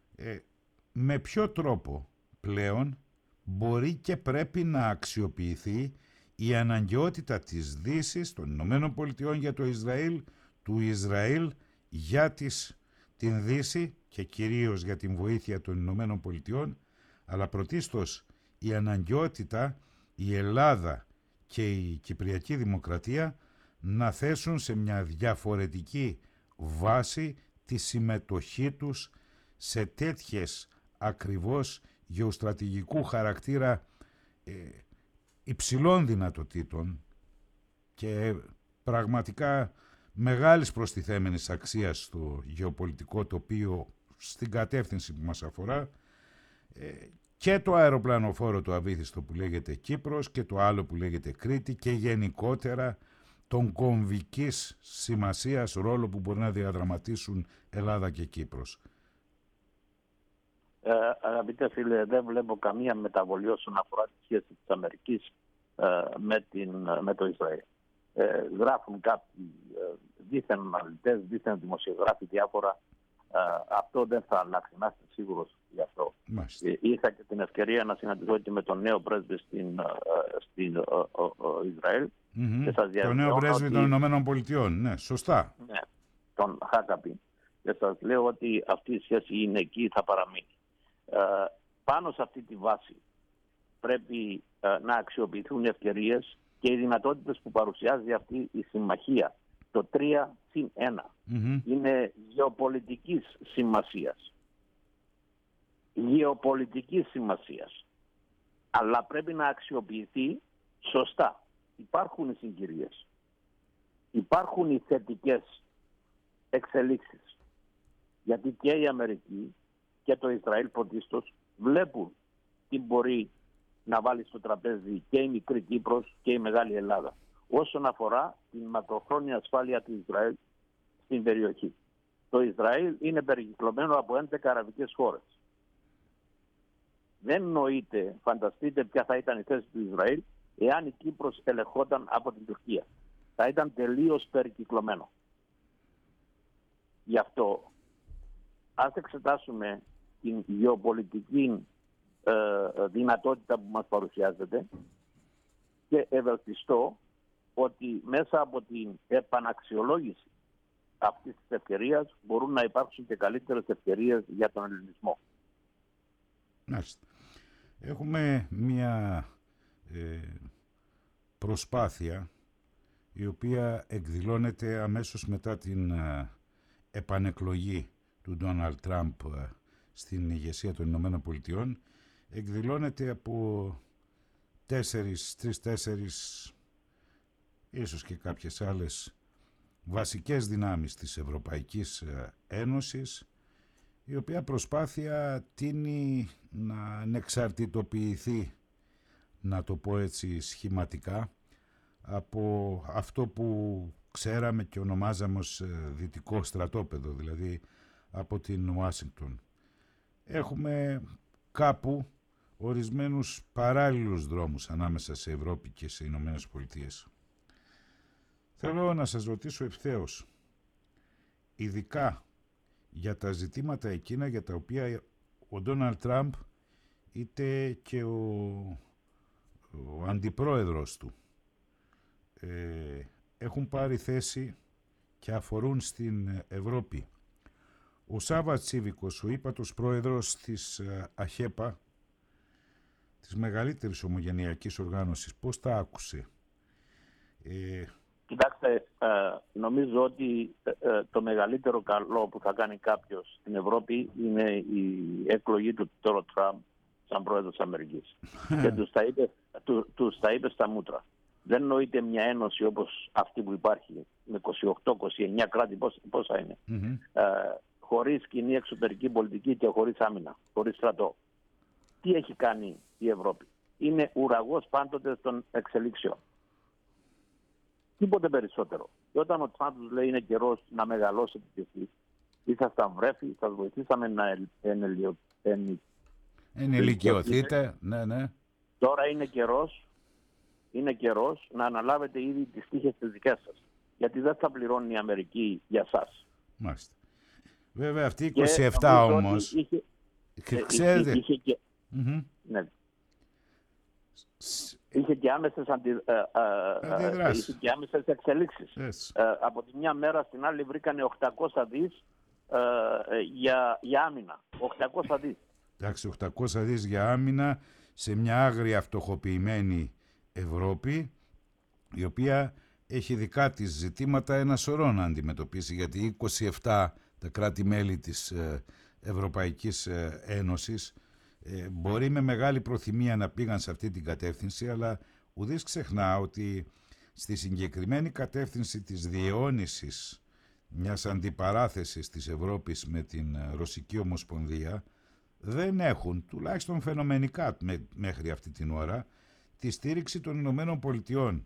με ποιο τρόπο πλέον μπορεί και πρέπει να αξιοποιηθεί η αναγκαιότητα της Δύσης, των Ηνωμένων Πολιτειών για το Ισραήλ, του Ισραήλ για την Δύση και κυρίως για την βοήθεια των Ηνωμένων Πολιτειών, αλλά πρωτίστως η αναγκαιότητα η Ελλάδα και η Κυπριακή Δημοκρατία να θέσουν σε μια διαφορετική βάση τη συμμετοχή τους σε τέτοιες ακριβώς γεωστρατηγικού χαρακτήρα υψηλών δυνατοτήτων και πραγματικά μεγάλης προστιθέμενης αξίας στο γεωπολιτικό τοπίο στην κατεύθυνση που μας αφορά, και το αεροπλανοφόρο το αβύθιστο που λέγεται Κύπρος και το άλλο που λέγεται Κρήτη και γενικότερα τον κομβικής σημασίας ρόλο που μπορεί να διαδραματίσουν Ελλάδα και Κύπρος. Αγαπητέ φίλε, δεν βλέπω καμία μεταβολή όσον αφορά τη σχέση της Αμερικής με το Ισραήλ. Γράφουν κάποιοι δίθεν αναλυτές, δίθεν δημοσιογράφοι διάφορα. Αυτό δεν θα αλλάξει, να είστε σίγουρος γι' αυτό. Είχα και την ευκαιρία να συναντηθώ και με τον νέο πρέσβη στην Ισραήλ. Το νέο πρέσβη των Ηνωμένων Πολιτειών, ναι, σωστά. Ναι, τον Χάκαπη. Και σας λέω ότι αυτή η σχέση είναι εκεί, θα παραμείνει. Πάνω σε αυτή τη βάση πρέπει να αξιοποιηθούν ευκαιρίες και οι δυνατότητες που παρουσιάζει αυτή η συμμαχία. Το 3+1 είναι γεωπολιτικής σημασίας. Γεωπολιτικής σημασίας. Αλλά πρέπει να αξιοποιηθεί σωστά. Υπάρχουν οι συγκυρίες. Υπάρχουν οι θετικές εξελίξεις. Γιατί και η Αμερική και το Ισραήλ πρωτίστως βλέπουν τι μπορεί να βάλει στο τραπέζι και η μικρή Κύπρος και η μεγάλη Ελλάδα. όσον αφορά την μακροχρόνια ασφάλεια του Ισραήλ στην περιοχή. Το Ισραήλ είναι περικυκλωμένο από 11 αραβικές χώρες. Δεν νοείται, φανταστείτε ποια θα ήταν η θέση του Ισραήλ εάν η Κύπρος ελεγχόταν από την Τουρκία. Θα ήταν τελείως περικυκλωμένο. Γι' αυτό ας εξετάσουμε την γεωπολιτική δυνατότητα που μας παρουσιάζεται και ευελπιστώ ότι μέσα από την επαναξιολόγηση αυτής της ευκαιρίας μπορούν να υπάρξουν και καλύτερες ευκαιρίες για τον ελληνισμό. Έχουμε μια προσπάθεια η οποία εκδηλώνεται αμέσως μετά την επανεκλογή του Ντόναλντ Τραμπ στην ηγεσία των Ηνωμένων Πολιτειών. Εκδηλώνεται από 3-4 ίσως και κάποιες άλλες βασικές δυνάμεις της Ευρωπαϊκής Ένωσης, η οποία προσπάθεια τείνει να ανεξαρτητοποιηθεί, να το πω έτσι σχηματικά, από αυτό που ξέραμε και ονομάζαμε ως δυτικό στρατόπεδο, δηλαδή από την Ουάσιγκτον. Έχουμε κάπου ορισμένους παράλληλους δρόμους ανάμεσα σε Ευρώπη και σε Ηνωμένες Πολιτείες. Θέλω να σας ρωτήσω ευθέως, ειδικά για τα ζητήματα εκείνα για τα οποία ο Ντόναλντ Τραμπ είτε και ο αντιπρόεδρος του έχουν πάρει θέση και αφορούν στην Ευρώπη. Ο Σάββατ Τσίβικος, ο ύπατος πρόεδρος της ΑΧΕΠΑ, της μεγαλύτερης ομογενειακής οργάνωσης, πώς τα άκουσε? Κοιτάξτε, νομίζω ότι το μεγαλύτερο καλό που θα κάνει κάποιος στην Ευρώπη είναι η εκλογή του Ντόναλντ Τραμπ σαν πρόεδρος της Αμερικής. Και τους τα είπε στα μούτρα. Δεν νοείται μια ένωση όπως αυτή που υπάρχει με 28-29 κράτη, πόσα είναι, χωρίς κοινή εξωτερική πολιτική και χωρίς άμυνα, χωρίς στρατό. Τι έχει κάνει η Ευρώπη? Είναι ουραγός πάντοτε των εξελίξεων. Τίποτε περισσότερο. Και όταν ο Τραμπ τους λέει είναι καιρός να μεγαλώσετε κι εσείς, ήσασταν βρέφη, σας βοηθήσαμε να ενηλικιωθείτε. Ναι. Τώρα είναι καιρός να αναλάβετε ήδη τις τύχες της δικές σας. Γιατί δεν θα πληρώνει η Αμερική για σας. Μάλιστα. Βέβαια αυτή 27 όμως. Ξέρετε. Ναι. Είχε και άμεσες εξελίξεις. Από τη μια μέρα στην άλλη βρήκανε 800 δις για άμυνα. 800 δις. Εντάξει, 800 δις για άμυνα σε μια άγρια φτωχοποιημένη Ευρώπη, η οποία έχει δικά της ζητήματα ένα σωρό να αντιμετωπίσει, γιατί 27 τα κράτη-μέλη της Ευρωπαϊκής Ένωσης μπορεί με μεγάλη προθυμία να πήγαν σε αυτή την κατεύθυνση, αλλά ουδής ξεχνά ότι στη συγκεκριμένη κατεύθυνση της διαιώνισης μιας αντιπαράθεσης της Ευρώπης με την Ρωσική Ομοσπονδία δεν έχουν, τουλάχιστον φαινομενικά μέχρι αυτή την ώρα, τη στήριξη των Ηνωμένων Πολιτειών.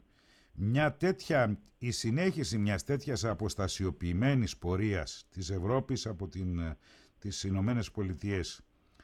Η συνέχιση μιας τέτοιας αποστασιοποιημένης πορείας της Ευρώπης από τις Ηνωμένες Πολιτείες,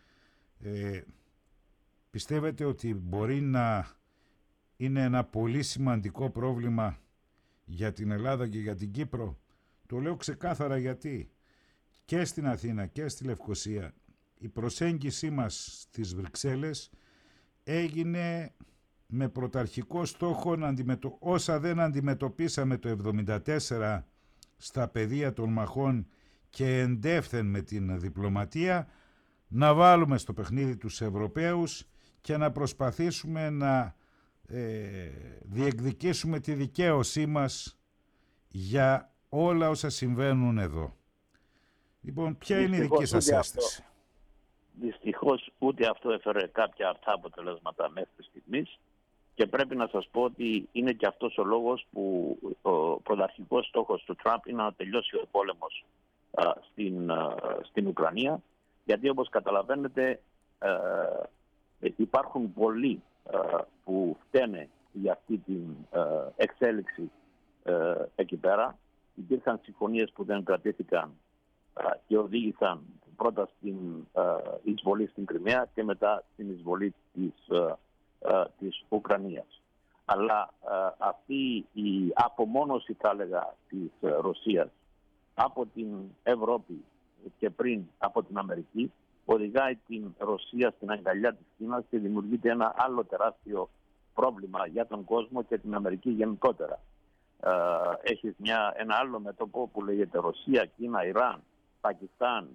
πιστεύετε ότι μπορεί να είναι ένα πολύ σημαντικό πρόβλημα για την Ελλάδα και για την Κύπρο? Το λέω ξεκάθαρα γιατί και στην Αθήνα και στη Λευκοσία η προσέγγιση μας στις Βρυξέλλες έγινε με πρωταρχικό στόχο όσα δεν αντιμετωπίσαμε το 1974 στα πεδία των μαχών και εντεύθεν με την διπλωματία, να βάλουμε στο παιχνίδι τους Ευρωπαίους και να προσπαθήσουμε να διεκδικήσουμε τη δικαίωσή μας για όλα όσα συμβαίνουν εδώ. Λοιπόν, ποια είναι η δική σας αίσθηση? Δυστυχώς ούτε αυτό έφερε κάποια αυτά αποτελέσματα μέχρι στιγμής και πρέπει να σας πω ότι είναι και αυτός ο λόγος που ο πρωταρχικός στόχος του Τραμπ είναι να τελειώσει ο πόλεμος στην Ουκρανία, γιατί όπως καταλαβαίνετε υπάρχουν πολλοί που φταίνε για αυτή την εξέλιξη εκεί πέρα. Υπήρχαν συμφωνίες που δεν κρατήθηκαν και οδήγησαν πρώτα στην εισβολή στην Κριμαία και μετά στην εισβολή της Ουκρανίας. Αλλά αυτή η απομόνωση, θα έλεγα, της Ρωσίας από την Ευρώπη και πριν από την Αμερική οδηγάει την Ρωσία στην αγκαλιά της Κίνας και δημιουργείται ένα άλλο τεράστιο πρόβλημα για τον κόσμο και την Αμερική γενικότερα. Έχεις ένα άλλο μέτωπο που λέγεται Ρωσία, Κίνα, Ιράν, Πακιστάν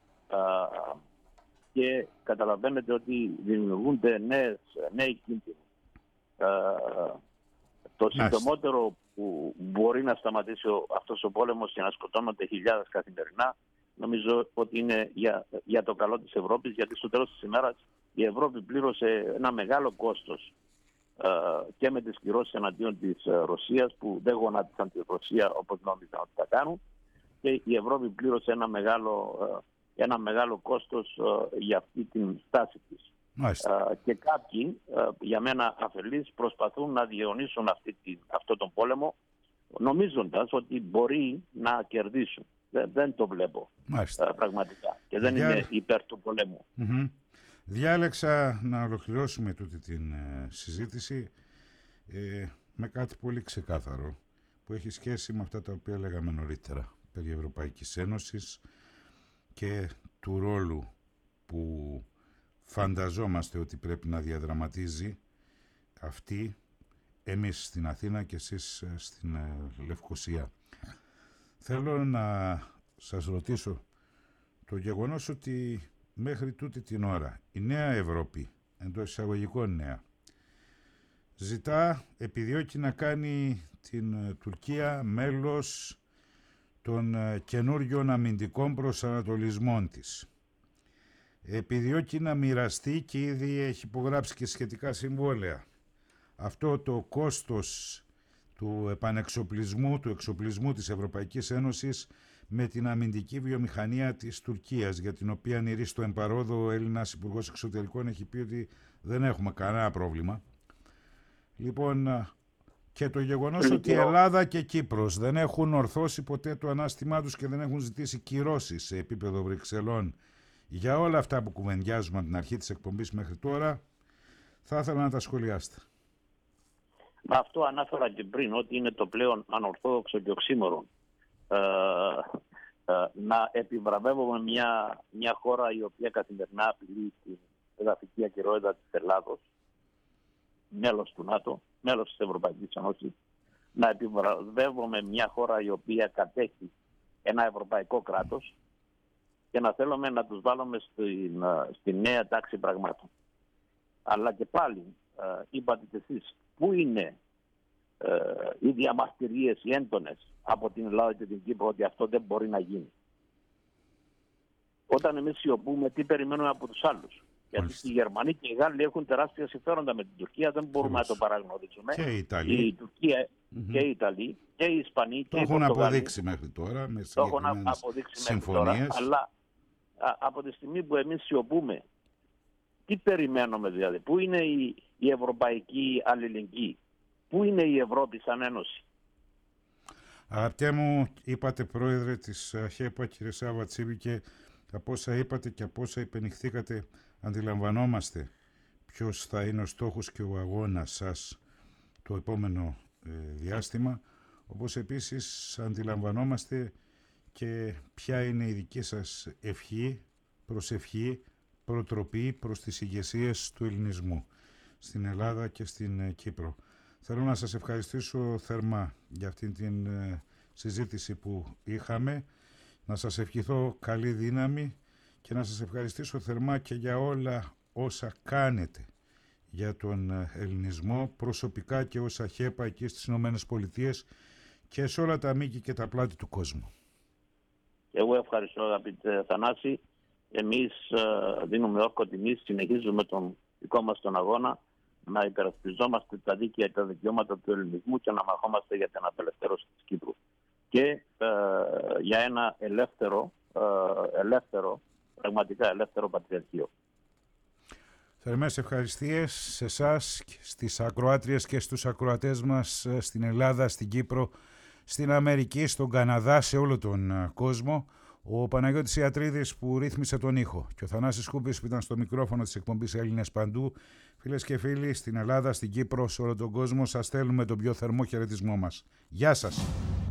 και καταλαβαίνετε ότι δημιουργούνται νέοι κίνδυνοι. Το συντομότερο που μπορεί να σταματήσει αυτός ο πόλεμος και να σκοτώνονται χιλιάδες καθημερινά, νομίζω ότι είναι για το καλό της Ευρώπης, γιατί στο τέλος της ημέρας η Ευρώπη πλήρωσε ένα μεγάλο κόστος και με τις κυρώσεις εναντίον της Ρωσίας, που δεν γονάτισαν τη Ρωσία όπως νόμιζαν ότι θα κάνουν, και η Ευρώπη πλήρωσε ένα μεγάλο κόστος για αυτή την στάση της. Και κάποιοι, για μένα αφελείς, προσπαθούν να διαιωνίσουν αυτό τον πόλεμο, νομίζοντας ότι μπορεί να κερδίσουν. Δεν το βλέπω πραγματικά και δεν είμαι υπέρ του πολέμου. Διάλεξα να ολοκληρώσουμε τούτη την συζήτηση με κάτι πολύ ξεκάθαρο που έχει σχέση με αυτά τα οποία λέγαμε νωρίτερα περί Ευρωπαϊκής Ένωσης και του ρόλου που φανταζόμαστε ότι πρέπει να διαδραματίζει αυτή, εμείς στην Αθήνα και εσείς στην Λευκοσία. Θέλω να σας ρωτήσω το γεγονός ότι μέχρι τούτη την ώρα η νέα Ευρώπη, εντός εισαγωγικών νέα, επιδιώκει να κάνει την Τουρκία μέλος των καινούριων αμυντικών προσανατολισμών της. Επιδιώκει να μοιραστεί και ήδη έχει υπογράψει και σχετικά συμβόλαια αυτό το κόστος του επανεξοπλισμού, του εξοπλισμού της Ευρωπαϊκής Ένωσης με την αμυντική βιομηχανία της Τουρκίας, για την οποία νηρεί στο εμπαρόδο ο Έλληνας Υπουργός Εξωτερικών έχει πει ότι δεν έχουμε κανένα πρόβλημα. Λοιπόν, και το γεγονός ότι η Ελλάδα και Κύπρος δεν έχουν ορθώσει ποτέ το ανάστημά τους και δεν έχουν ζητήσει κυρώσεις σε επίπεδο Βρυξελών για όλα αυτά που κουβεντιάζουμε από την αρχή της εκπομπής μέχρι τώρα, θα ήθελα να τα σχολιάσετε. Αυτό ανάφερα και πριν, ότι είναι το πλέον ανορθόδοξο και οξύμορο να επιβραβεύουμε μια χώρα η οποία καθημερινά απειλεί την εδαφική ακεραιότητα της Ελλάδος, μέλος του ΝΑΤΟ, μέλος της Ευρωπαϊκής Ένωσης, να επιβραβεύουμε μια χώρα η οποία κατέχει ένα ευρωπαϊκό κράτος και να θέλουμε να τους βάλουμε στη νέα τάξη πραγμάτων. Αλλά και πάλι, είπατε και εσείς, πού είναι οι διαμαρτυρίες, οι έντονες από την Ελλάδα και την Κύπρο ότι αυτό δεν μπορεί να γίνει? Όταν εμείς σιωπούμε, τι περιμένουμε από τους άλλους? Γιατί οι Γερμανοί και οι Γάλλοι έχουν τεράστια συμφέροντα με την Τουρκία, δεν μπορούμε να το παραγνωρίσουμε. Και οι Ιταλοί. Η Τουρκία και οι Ιταλοί και οι Ισπανοί και οι Πορτογαλοί. Το έχουν αποδείξει μέχρι τώρα με συγκεκριμένες συμφωνίες. Αλλά από τη στιγμή που εμείς σιωπούμε, τι περιμένουμε δηλαδή? Πού είναι η ευρωπαϊκή αλληλεγγύη? Πού είναι η Ευρώπη σαν ένωση? Αγαπητέ μου, είπατε πρόεδρε της ΧΕΠΑ, κύριε Σάβα Τσίβη, και από όσα είπατε και από όσα υπενηχθήκατε, αντιλαμβανόμαστε ποιος θα είναι ο στόχος και ο αγώνας σας το επόμενο διάστημα, όπως επίσης αντιλαμβανόμαστε και ποια είναι η δική σας ευχή, προσευχή, προτροπή προς τις ηγεσίες του ελληνισμού στην Ελλάδα και στην Κύπρο. Θέλω να σας ευχαριστήσω θερμά για αυτήν την συζήτηση που είχαμε, να σας ευχηθώ καλή δύναμη και να σας ευχαριστήσω θερμά και για όλα όσα κάνετε για τον ελληνισμό, προσωπικά και όσα ΧΕΠΑ εκεί στις Ηνωμένες Πολιτείες και σε όλα τα μήκη και τα πλάτη του κόσμου. Εγώ ευχαριστώ, αγαπητέ Θανάση. Εμείς δίνουμε όρκο τιμής, συνεχίζουμε τον δικό μας τον αγώνα να υπερασπιζόμαστε τα δίκαια και τα δικαιώματα του ελληνισμού και να μαχόμαστε για την απελευθέρωση της Κύπρου και για ένα ελεύθερο, πραγματικά ελεύθερο πατριαρχείο. Θερμές ευχαριστίες σε εσάς, στις ακροάτριες και στους ακροατές μας στην Ελλάδα, στην Κύπρο, στην Αμερική, στον Καναδά, σε όλο τον κόσμο. Ο Παναγιώτης Ιατρίδης που ρύθμισε τον ήχο και ο Θανάσης Κούμπης που ήταν στο μικρόφωνο της εκπομπής Έλληνες Παντού. Φίλες και φίλοι, στην Ελλάδα, στην Κύπρο, σε όλο τον κόσμο, σας στέλνουμε τον πιο θερμό χαιρετισμό μας. Γεια σας!